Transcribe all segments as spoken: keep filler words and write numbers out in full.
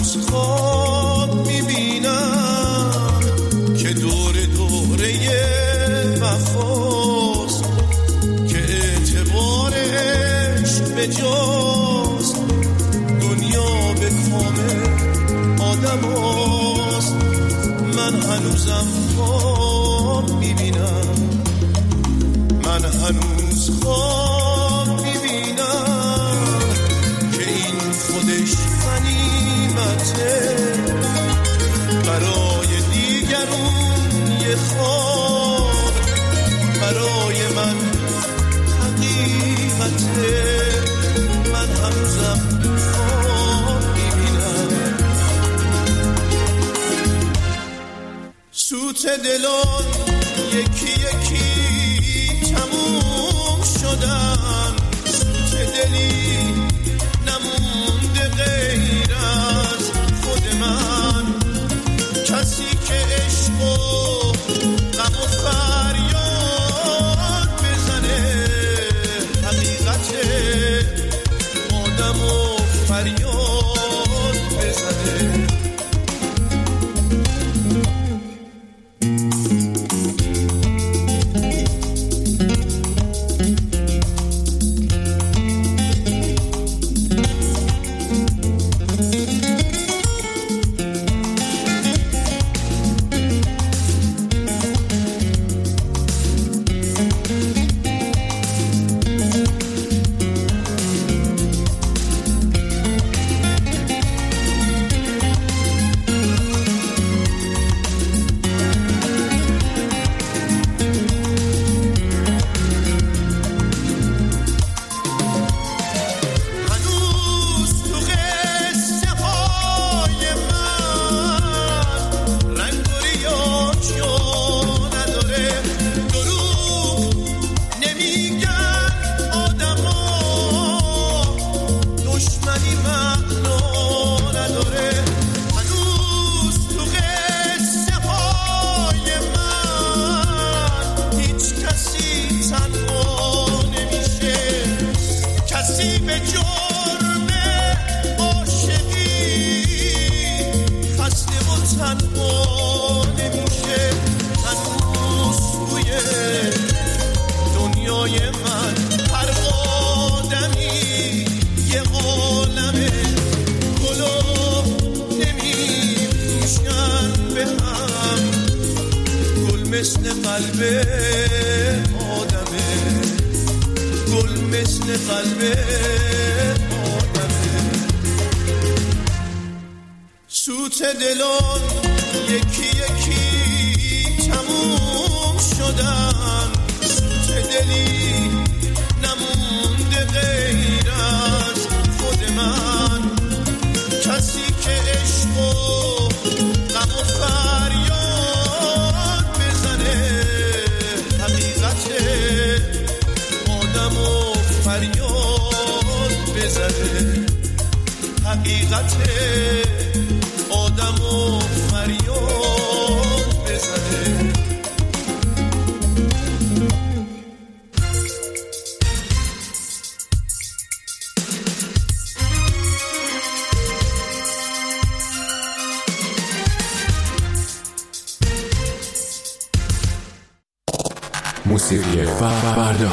هنوز خواب میبینم که دور دوره وفاست، که اعتبارش به جاست، دنیا به کام آدم هاست. من هنوزم خواب میبینم، من هنوز خواب میبینم که این خودش غنیمته، برای دیگرون یه خواب، برای من حقیقته. من هنوزم خواب میبینم. سوت دلان یکی یکی تموم شدن، سوت دلی نمونده غیر از خود من، کسی که عشق و غم و فریاد بزنه، حقیقت آدم و فریاد بزنه. سوت دلان یکی یکی تموم شدن، سوت دلی نمونده غیر از خود من، کسی که عشق و غم و فریاد بزنه، حقیقت آدم و فریاد بزنه، حقیقت آدم و فریاد بزنه. موسیقی فردا.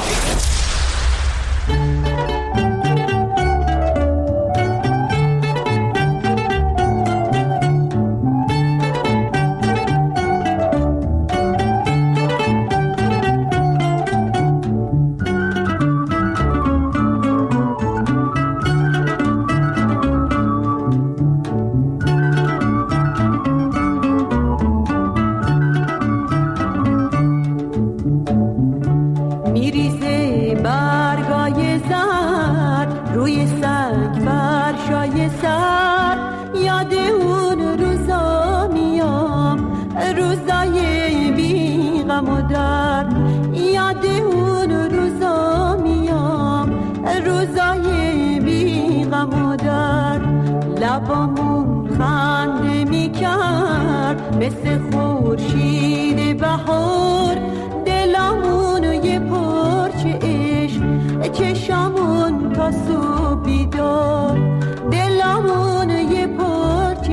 مثل خورشید بهار دلمون یه پارچه عشق چشمون تا صبح بیدار، دلمون یه پارچه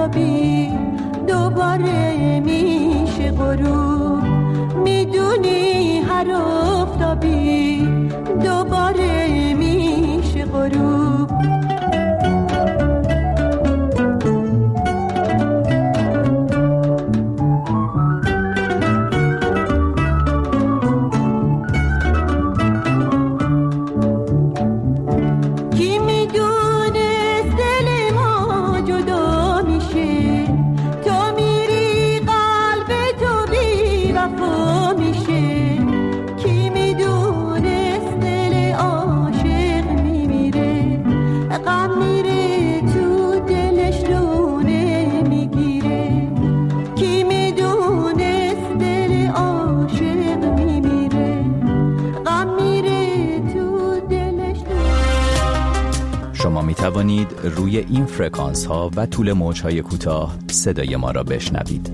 آفتابی دوباره میشه غروب، میدونی هر آفتابی دوباره میشه غروب. می توانید روی این فرکانس ها و طول موج های کوتاه صدای ما را بشنوید.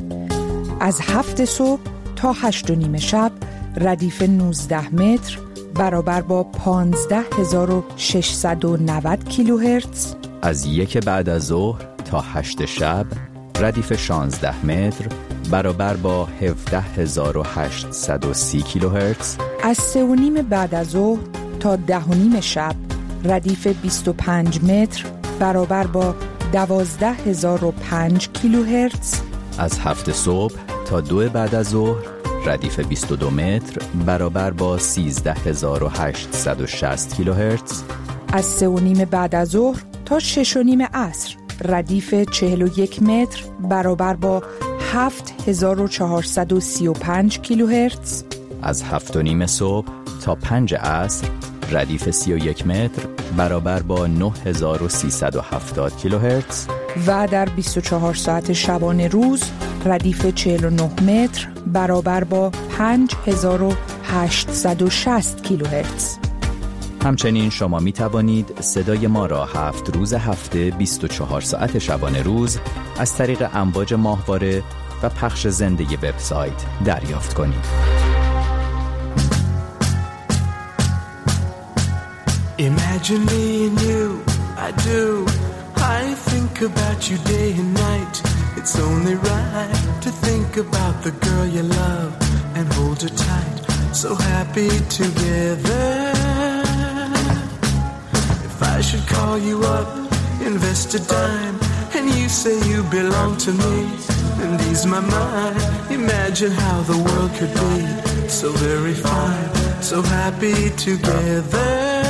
از هفت صبح تا هشت و نیم شب ردیف نوزده متر برابر با پانزده هزار و ششصد و نود کیلوهرتز. از یک بعد از ظهر تا هشت شب ردیف شانزده متر برابر با هفده هزار و هشتصد و سی کیلوهرتز. از سه و نیم بعد از ظهر تا ده و نیم شب ردیف بیست و پنج متر برابر با دوازده هزار و پنج کیلوهرتز. از هفت صبح تا دو بعد از ظهر ردیف بیست و دو متر برابر با سیزده هزار و هشتصد و شصت کیلوهرتز. از سه و نیم بعد از ظهر تا شش و نیم عصر ردیف چهل و یک متر برابر با هفت هزار و چهارصد و سی و پنج کیلوهرتز. از هفت و نیم صبح تا پنج عصر ردیف سی و یک متر برابر با نه هزار و سیصد و هفتاد کیلوهرتز. و در بیست و چهار ساعت شبانه روز ردیف چهل و نه متر برابر با پنج هزار و هشتصد و شصت کیلوهرتز. همچنین شما می توانید صدای ما را هفت روز هفته بیست و چهار ساعت شبانه روز از طریق امواج ماهواره و پخش زنده وبسایت دریافت کنید. Imagine me and you, I do. I think about you day and night. It's only right to think about the girl you love and hold her tight. So happy together. If I should call you up, invest a dime, and you say you belong to me and ease my mind. Imagine how the world could be so very fine, so happy together.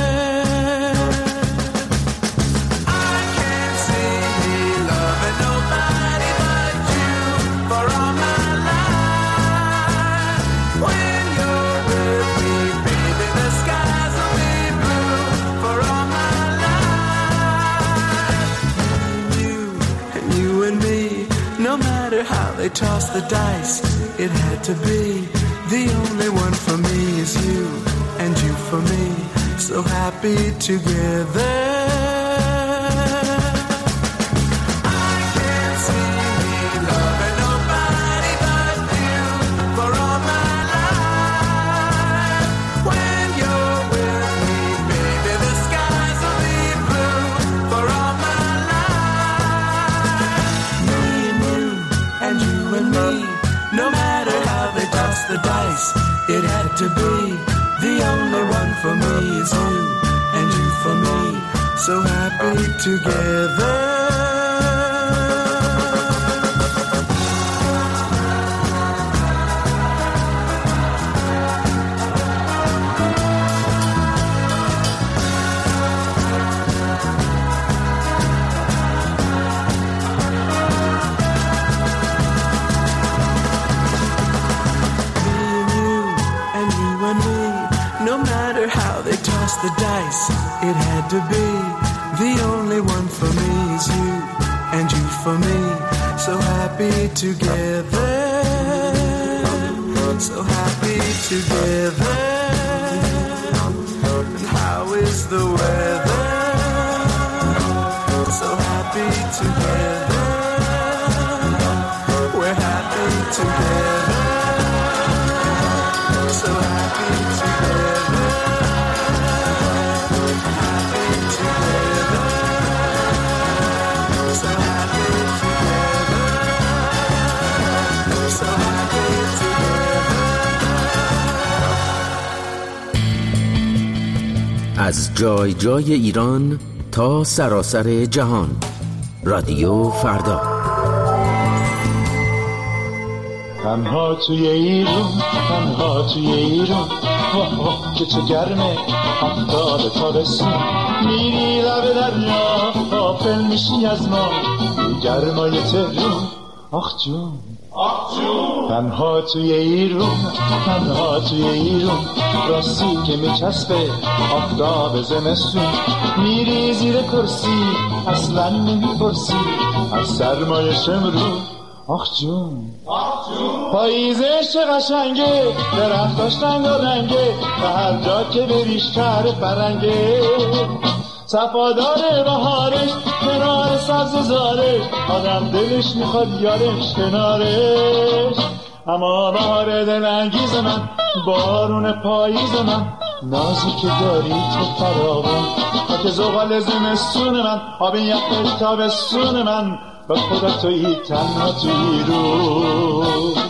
They toss the dice, it had to be. The only one for me is you, and you for me, so happy together. I can't see me loving nobody but you for all my life. When you're with me, baby, the skies will be blue for all my life. Me and you, and you and me, no matter how they toss the dice, it had to be. The only one for me is you, and you for me, so happy together. The dice, it had to be. The only one for me is you, and you for me, so happy together, so happy together. And how is the weather? So happy together, we're happy together, so happy together. Together, so happy together. از جای جای ایران تا سراسر جهان. رادیو فردا. تنها توی ایران، تنها توی ایران، واه واه که چه گرمه، آفتاب تابستون. میری لب دریا، غافل میشی از ما، گرمای تهرون. آخ جون، آخ جون. تنها توی ایران، تنها توی ایران، راستی که میچسبه آفتاب زمستون. میری زیر کرسی، اصلا نمیپرسی از سرمایه شمرون. آخ جون، آخ جون. پاییزش چه قشنگه، درختاش رنگارنگه، و هر جا که بری شهر فرنگه. صفادار بهارش، کنار سبز زارش، آدم دلش میخواد یارش کنارش. اما بهار دلانگیز من، بارون پاییز من، نازی که داری تو فراوان. خاک زغال زمستون من، آب یخش تابستون من، و خدا تویی تنها تویی رو.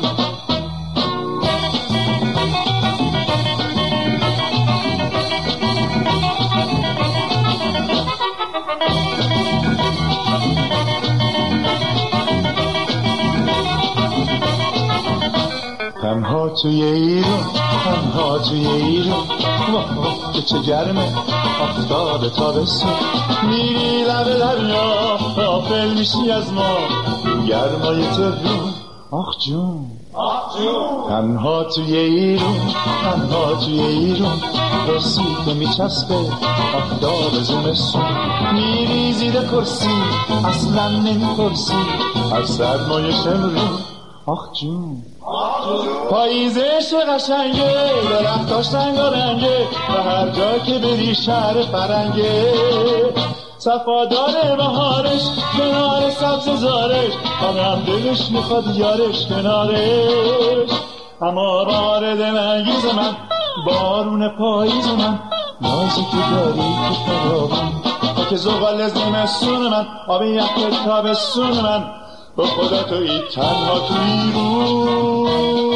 تنها توی ایران، تنها توی ایران، واه واه که چه گرمه، آفتاب تابستون. میری لب دریا، غافل میشی از ما، گرمای تهرون. آخ جون، آخ جون. تنها توی ایران، تنها توی ایران، راستی که میچسبه آفتاب زمستون. میری زیر کرسی، اصلا نمیپرسی از سرمایه شمرون. آخ جون، پاییزش قشنگه، درختاش رنگارنگه، و هر جا که بری شهر فرنگه. صفادار بهارش، کنار سبز زارش، آدم دلش میخواد یارش کنارش. اما بهار دلانگیز من، بارون پاییز من، نازی که داری تو فراوان. خاک زغال زمستون من، آب یخ تابستون من، با خدا تویی تنها تویی رو.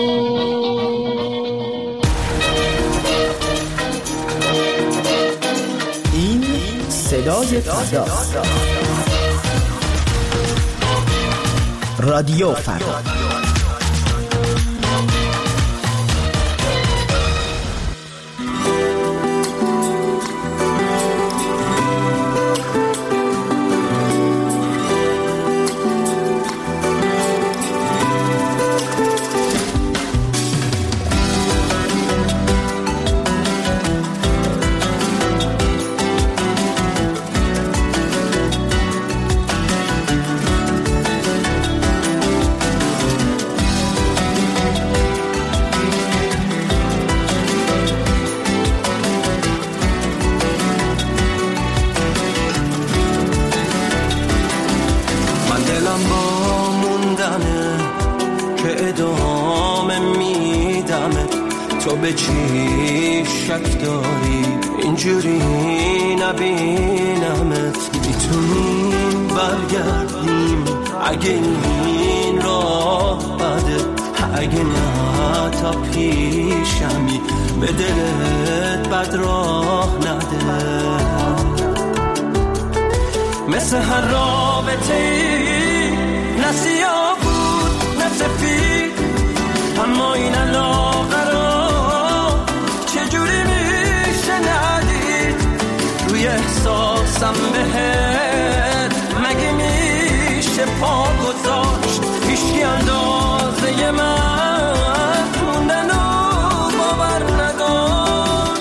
این صدای فردا، رادیو فردا. تو به چی شک داری اینجوری نبینمت؟ میتونیم برگردیم اگه این راه بده، اگه نه تا پیشمی به دلت بد راه نده. مثل هر رابطه ای نه سیاه بود نه سفید، اما این علاقه را چجوری میشه ندید؟ روی احساسم بهت مگه میشه پا گذاشت؟ هیچکی اندازه من موندن و باور نداشت.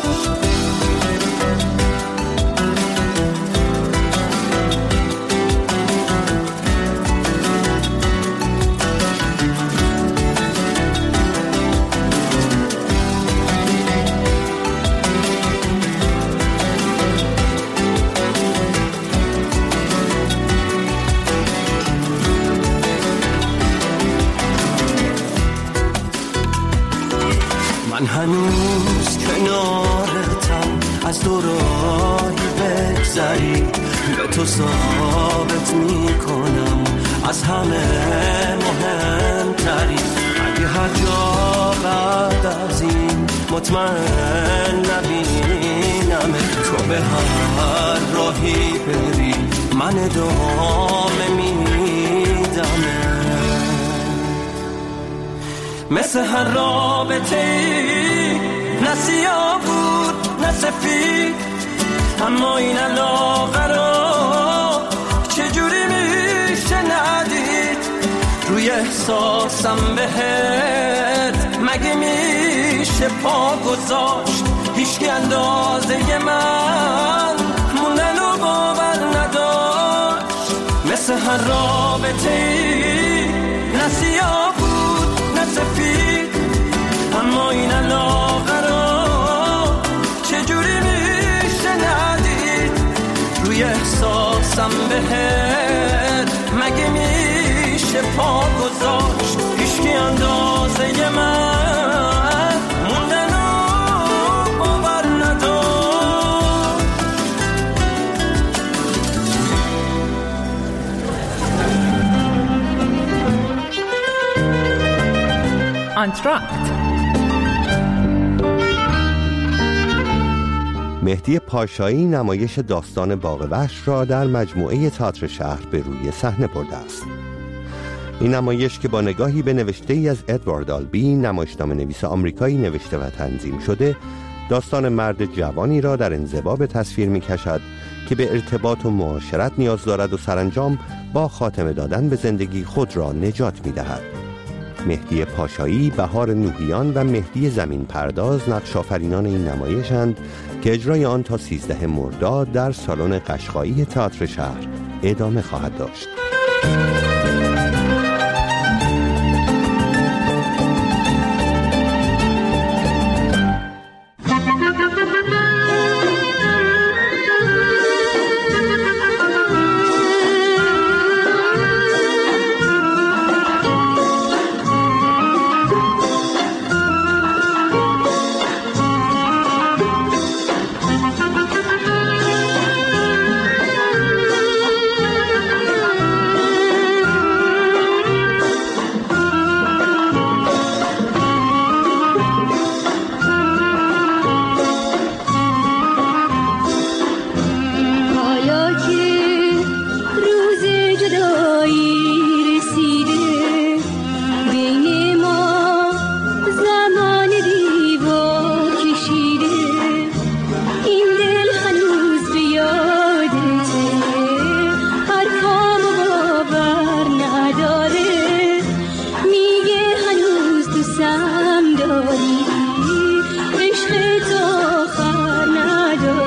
من هنوز کنارتم، از دورایی بگذری به تو ثابت میکنم از همه مهمتری. اگه هر جا بعد از این مطمئن نبینمت، میدمه، تو به هر راهی بری من ادامه میدمه. مثل هر رابطه ای نه سیاه بود نه سفید، اما این علاقه رو چجوری میشه ندید؟ روی احساسم بهت مگه میشه پا گذاشت؟ هیچکی اندازه من موندن و باور نداشت. مثل هر رابطه ای نه سیاه بود نه سفید، اما این علاقه رو چجوری میشه ندید؟ روی احساسم بهت مگه میشه پا گذاشت؟ هیچکی اندازه من موندن و باور نداشت. آنتراکت. مهدی پاشایی نمایش داستان باغ وحش را در مجموعه تئاتر شهر به روی صحنه برده است. این نمایش که با نگاهی به نوشته‌ای از ادوارد آلبی، نمایشنامه نویس آمریکایی نوشته و تنظیم شده، داستان مرد جوانی را در انزوا به تصویر می‌کشد که به ارتباط و معاشرت نیاز دارد و سرانجام با خاتمه دادن به زندگی خود را نجات می‌دهد. مهدی پاشایی، بهار نوحیان و مهدی زمین پرداز نقش آفرینان این نمایشند که اجرای آن تا سیزده مرداد در سالن قشقایی تئاتر شهر ادامه خواهد داشت.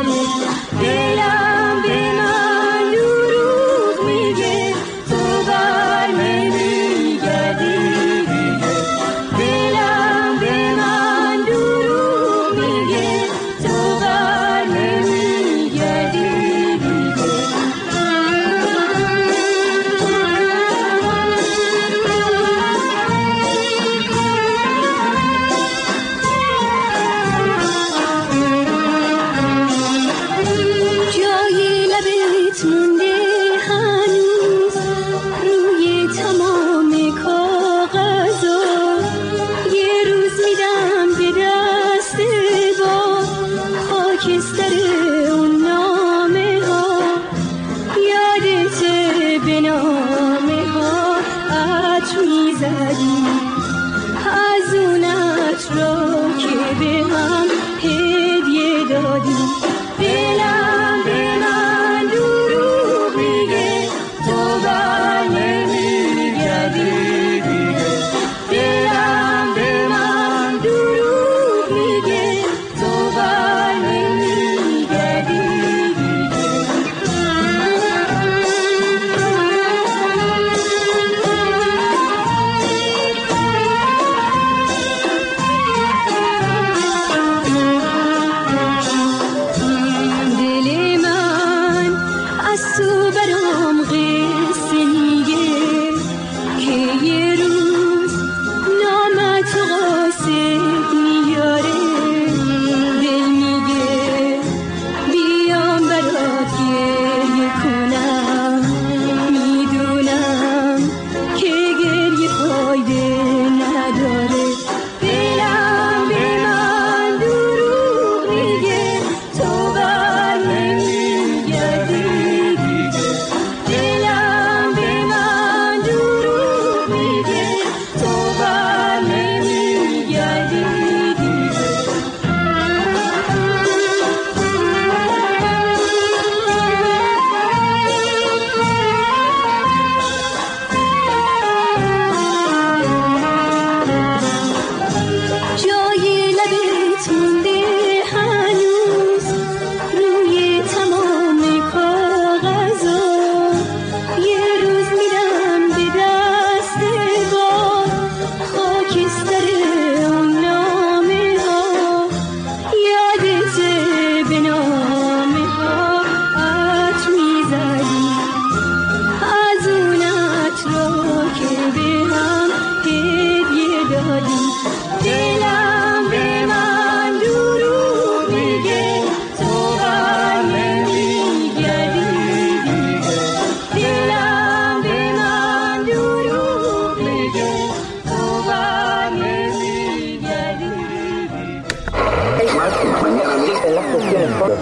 دلم به من دروغ میگه، تو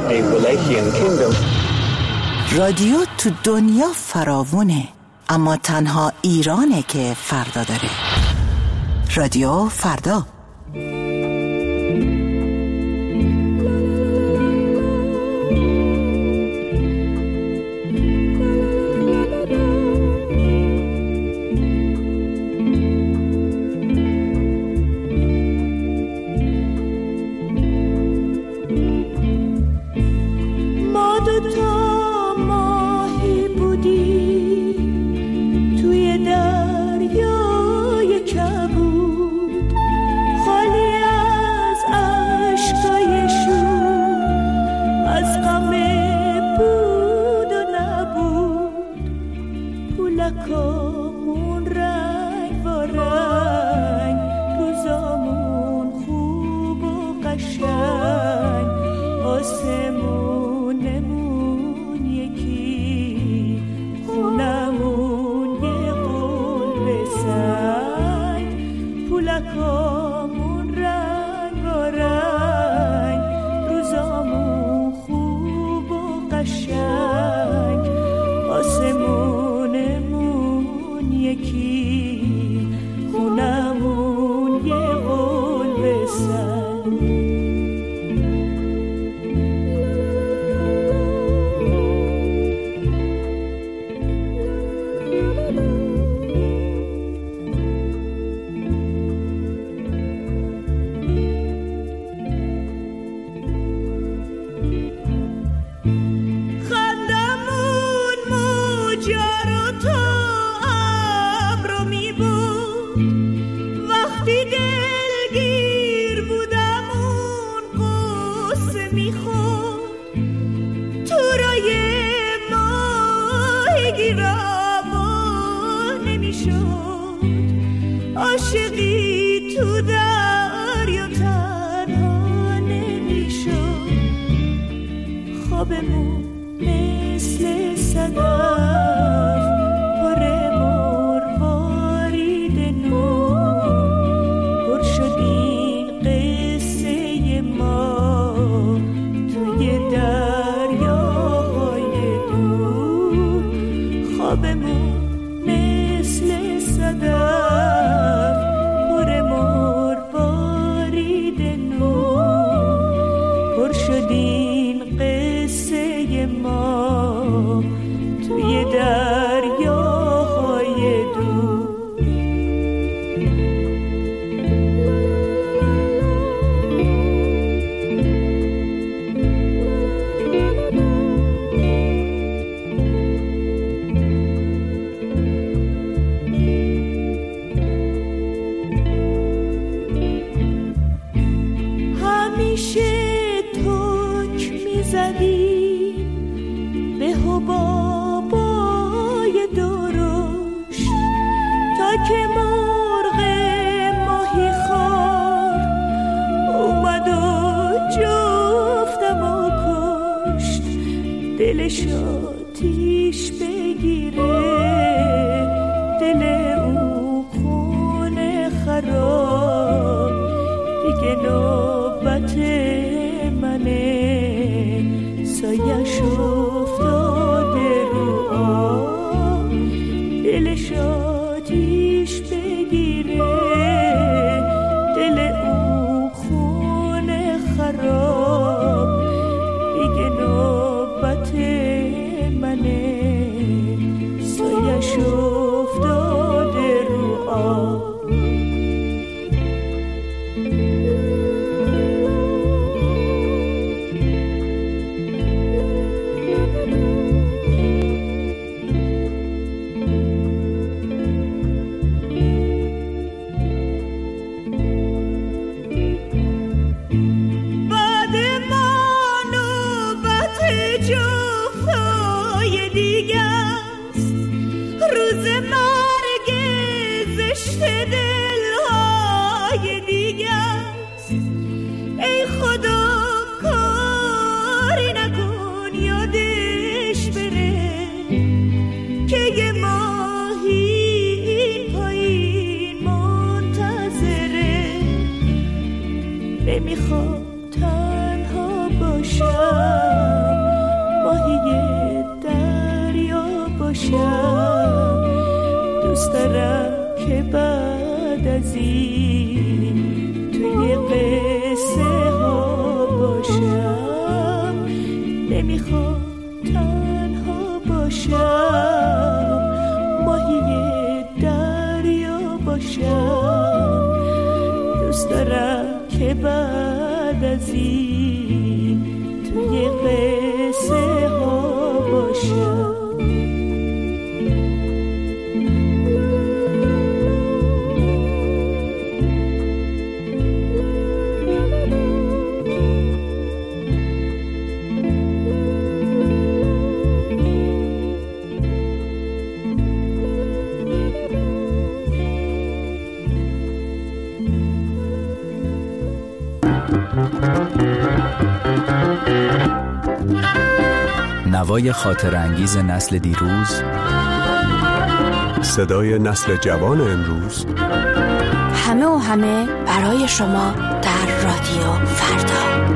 a Wallachian kingdom. رادیو تو دنیا فراوونه، اما تنها ایرانه که فردا داره. رادیو فردا. عاشقی تو دریا تنها نمیشد، خوابمون مثل صدف پر مروارید نو، پر شد این قصه ما توی دریاهای دور. خوابمون مثل صدف پر مروارید نو، پر شد این قصه ما توی دریاهای دور. همیشه توک میزدی به حبابای درشت تا که مرغ ماهی خار اومد و جفتم و کشت. دلش آتیش بگیره، دل اون خونه خراب دیگه نوبت منه. سایش افتاده رو آب، دلش آتیش بگیره، دل اون خونه خراب دیگه نوبت منه. سایش افتاده رو آب. نمیخوام تنها باشم، دوست دارم که بعد از این توی قصه ها باشم، نمیخوام تنها باشم، ماهی دریا باشم. دوست دارم که بعد از این توی قصه ها باشم. نوای خاطر انگیز نسل دیروز، صدای نسل جوان امروز، همه و همه برای شما در رادیو فردا.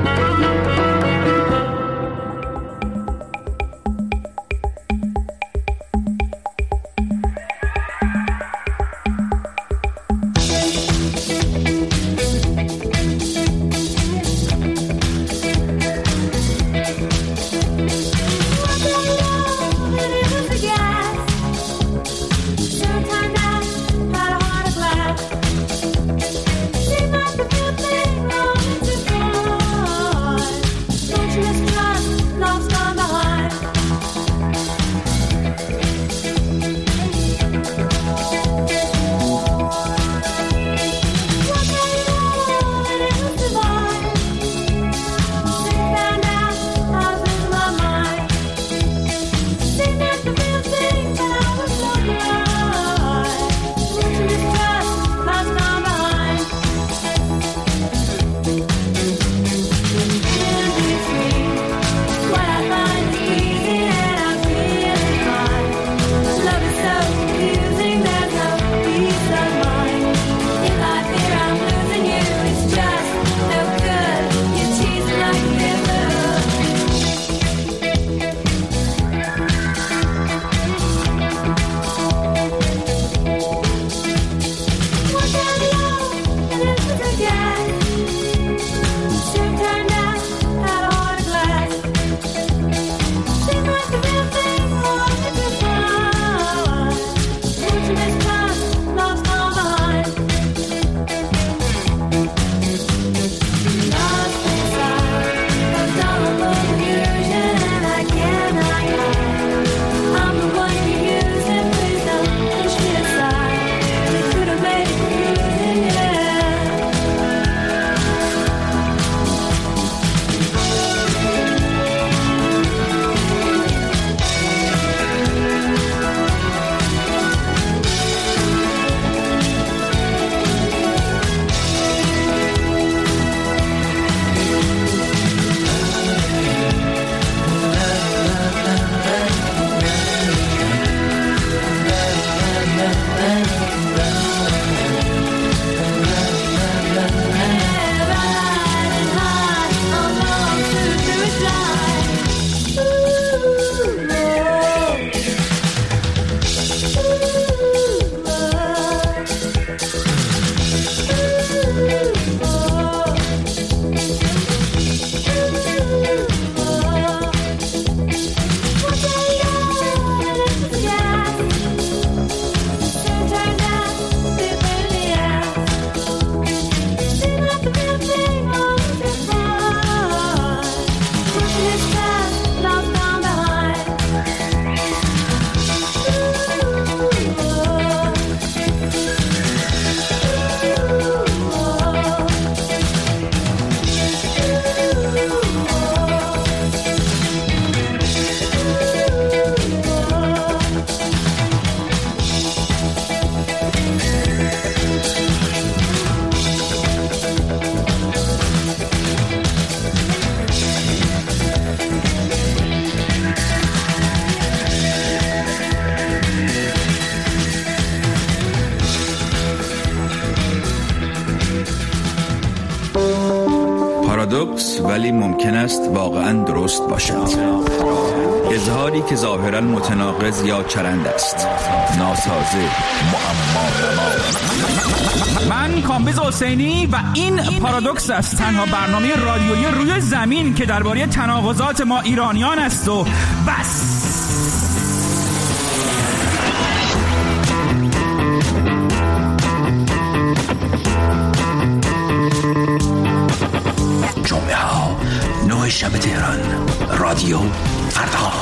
پارادوکس ولی ممکن است واقعا درست باشد. اظهاری که ظاهرا متناقض یا چرند است. ناسازه، معما نما. من کامبیز حسینی و این پارادوکس است، تنها برنامه رادیویی روی زمین که درباره تناقضات ما ایرانیان است و بس. جمعه ها نه شب تهران، رادیو فردا.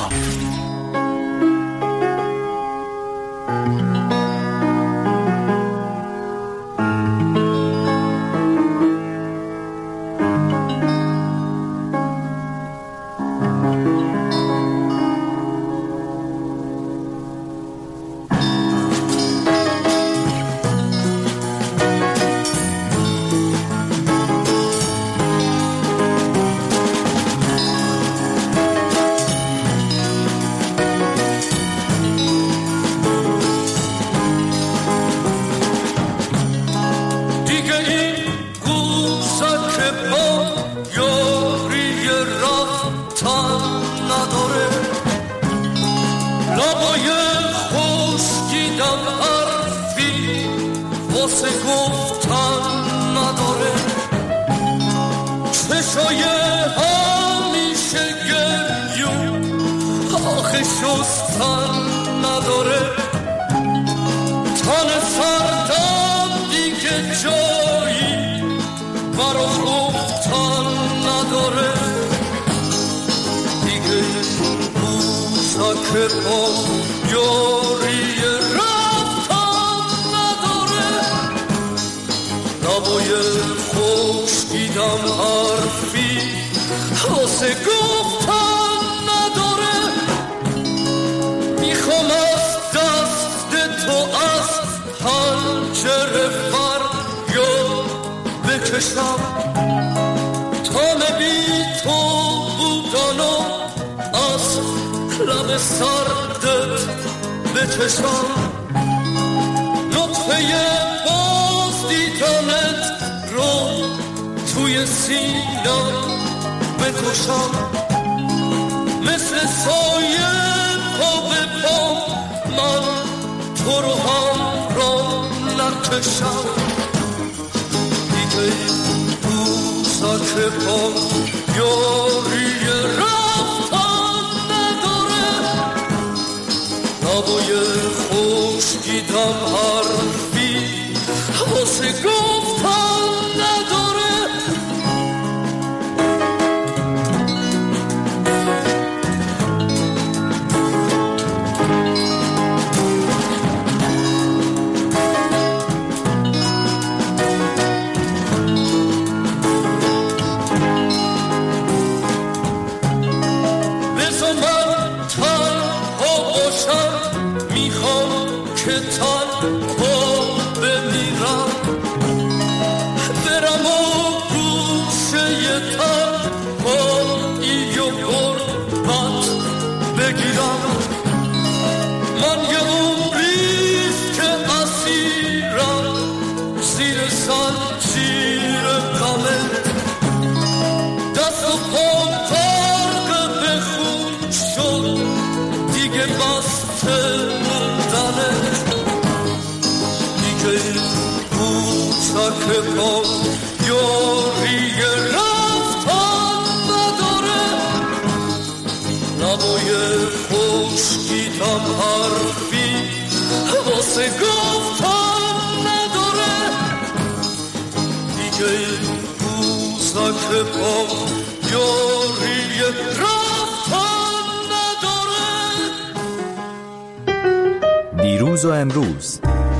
دیروز و امروز،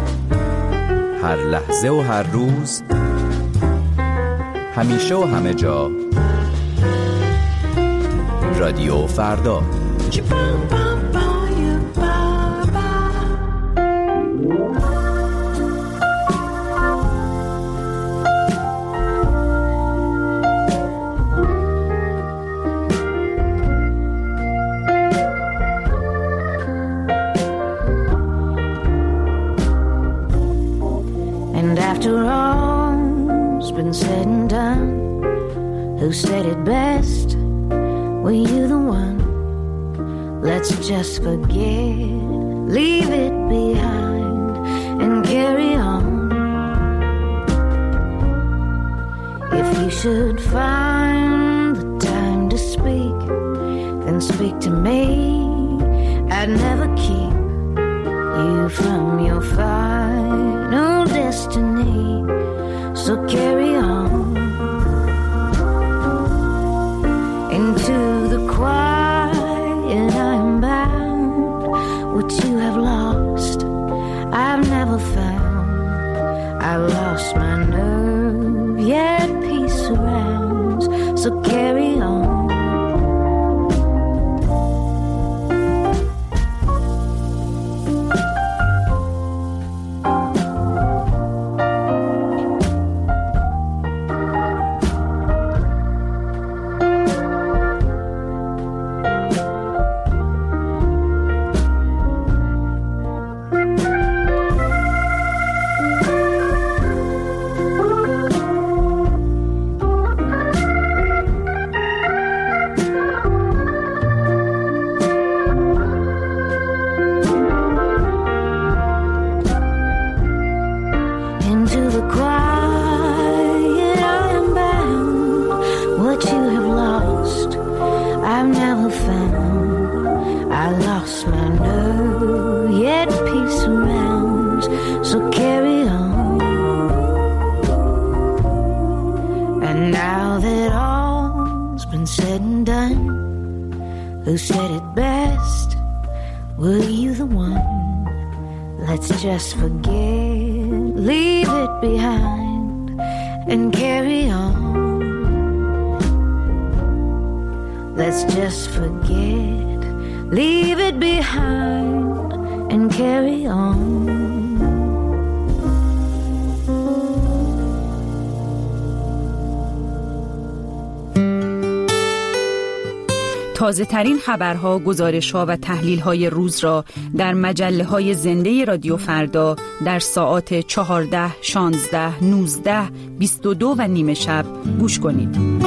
هر لحظه و هر روز، همیشه و همه جا، رادیو فردا. Who said it best? Were you the one? Let's just forget leave it behind and carry on. If you should find the time to speak, then speak to me. I'd never keep you from your final destiny. So carry on into the quiet. I am bound. What you have lost, I've never found. I lost my nerve, yet peace surrounds. So carry on. Who said it best? Were you the one? Let's just forget, leave it behind and carry on. Let's just forget, leave it behind and carry on. تازه ترین خبرها، گزارش‌ها و تحلیل‌های روز را در مجله‌های زنده رادیو فردا در ساعات چهارده، شانزده، نوزده، بیست و دو و نیمه شب گوش کنید.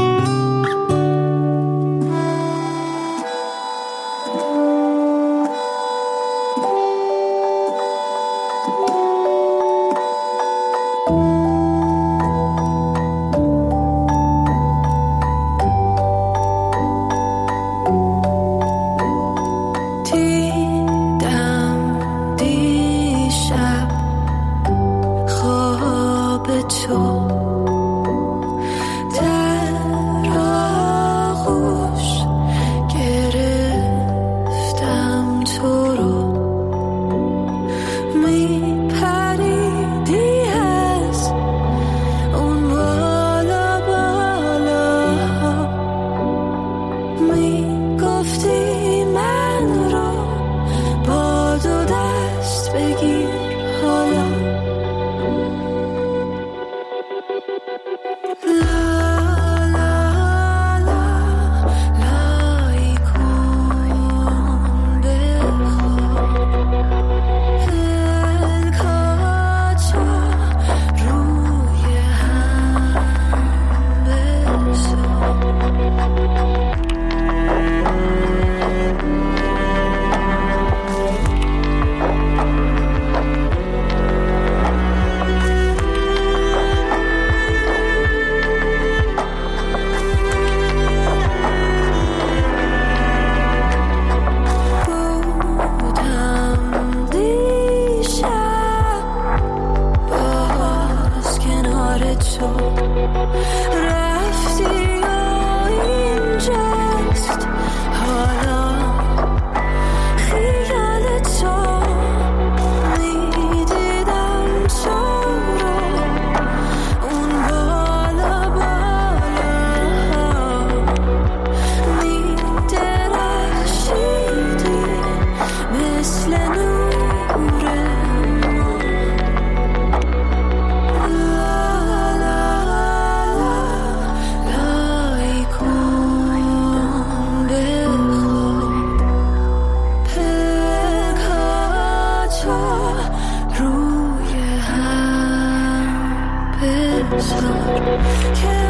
بذار که